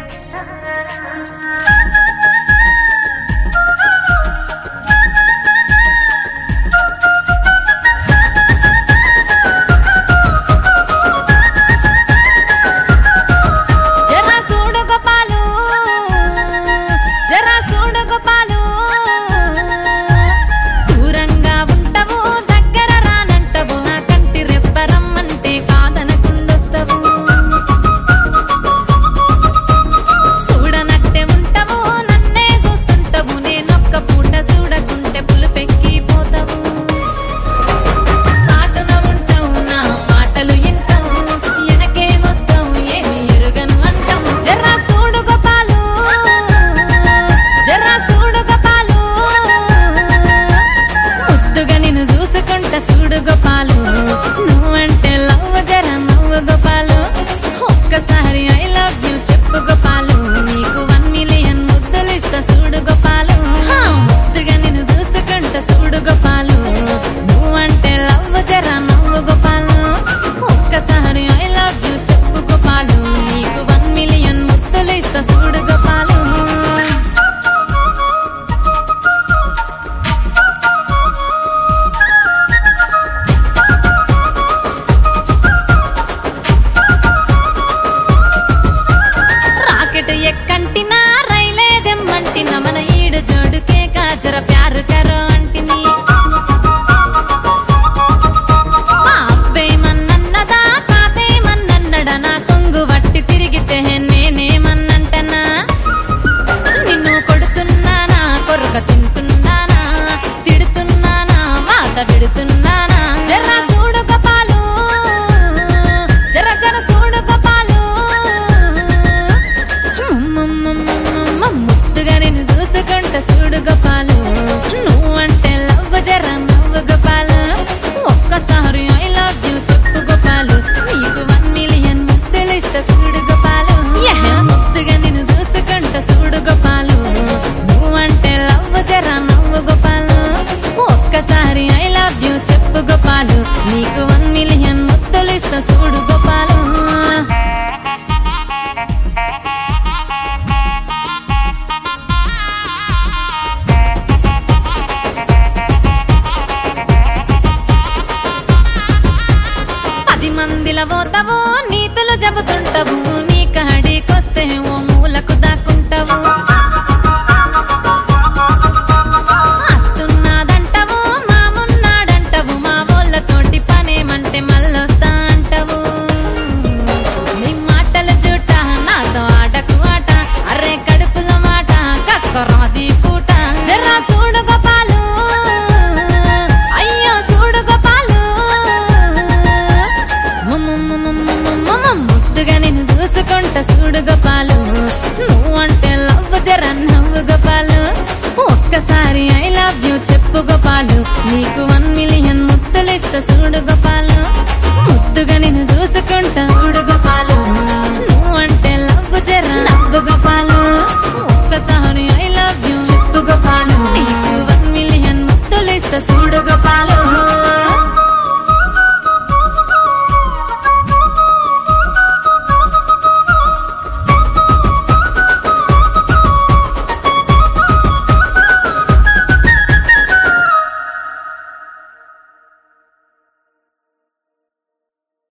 చూడు గోపాలు నువ్వంటే లవ్ జర నవ్వు గోపాలు ఒక్కసారి ఐ లవ్ యూ చెప్పు గోపాలు నీకు 1 మిలియన్ ముద్దులు ఇస్తా చూడు గోపాలు ముద్దుగా నిన్ను చూసుకుంటా చూడు గోపాలు నువ్వంటే లవ్ జర నవ్వు గోపాలు ఒక్కసారి ఐ లవ్ యూ చెప్పు గోపాలు నీకు 1 మిలియన్ ముద్దులు ఇస్తా చూడు గోపాలు ఎక్కంటినా రైలేదెమ్మంటిన మన ఈడు జోడుకే కాజర ప్యారు కరో అంటిని మా అబ్బేమన్నదా తాతేమన్నడా నా కొంగు వట్టి తిరిగితే నేనేమన్నంటనా నిన్ను కొడుతున్నానా కొరుక తింటున్నానా తిడుతున్నానా వాత విడుతున్నానా జరా చూడు గోపాలు జర జర చూడు గోపాలు ముద్దుగా నేను చూసుకుంటా చూడు గోపాలు నువ్వంటే లవ్ జర నవ్వు గోపాలు ఒక్కసారి ఐ లవ్ యూ చెప్పు గోపాలు నీకు 1 మిలియన్ ముద్దులు ఇస్తా చూడు గోపాలు ముద్దుగా నేను చూసుకుంటా చూడు గోపాలు నువ్వంటే లవ్ జర నవ్వు గోపాలు ఒక్కసారి ఐ లవ్ యూ చెప్పు గోపాలు నీకు 1 మిలియన్ ముద్దులు ఇస్తా చూడు గోపాలు మందిల పోతావు నీతులు చెబుతుంటావు నీ కాడికొస్తే ఓ మూలకు దాక్కుంటావు అత్తున్నదంటావు మామున్నాడంటావు మా వాళ్ళతోటి పనేమంటే మళ్ళొస్తా అంటావు నీ మాటలు చూట నాతో ఆటకు ఆట అరే కడుపులో మాట కక్కరాది పూట జరా చూడు గోపాలు అయ్యో చూడు గోపాలు ముద్దుగా నేను చూసుకుంటా చూడు గోపాలు నువ్వంటే లవ్ జర నవ్వు గోపాలు ఒక్కసారి ఐ లవ్ యూ చెప్పు గోపాలు నీకు 1 మిలియన్ ముద్దులు ఇస్తా చూడు గోపాలు ముద్దుగా నేను చూసుకుంటా చూడు గోపాలు